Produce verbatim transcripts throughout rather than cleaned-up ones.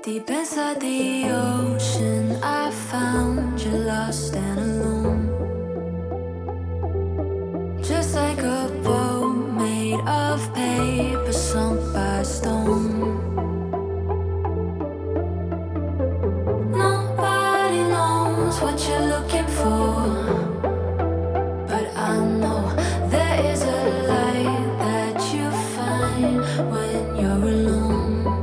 Deep inside the ocean, I found you lost and alone. Just like a boat made of paper, sunk by a stone. Nobody knows what you're looking for, but I know there is a light that you find when you're alone.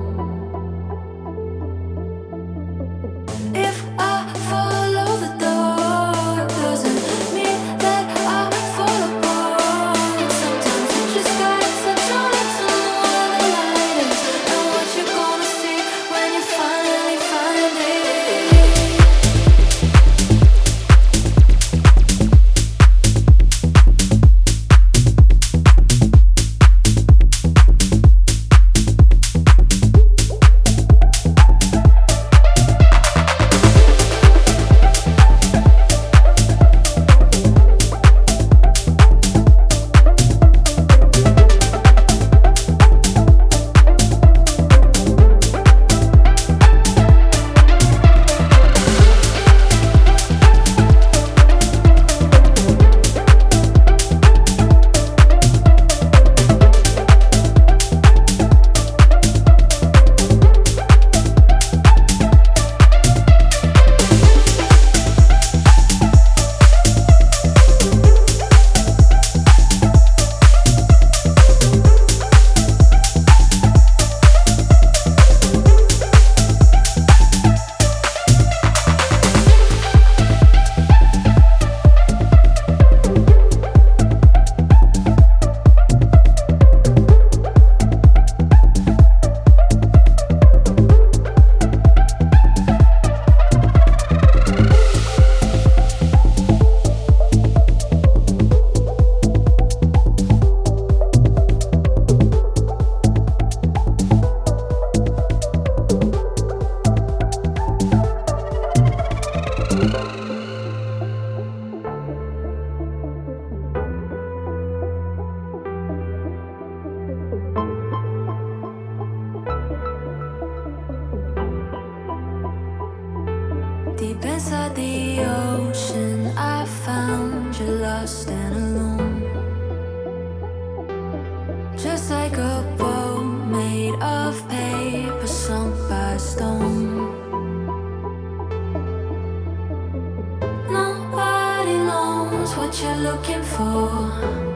If I follow the dark, doesn't mean that I fall apart. Sometimes you just gotta touch on it to know where the light is, and what you're gonna see when you finally find it. Deep inside the ocean, I found you lost and alone. Just like a boat made of paper, sunk by a stone. Nobody knows what you're looking for,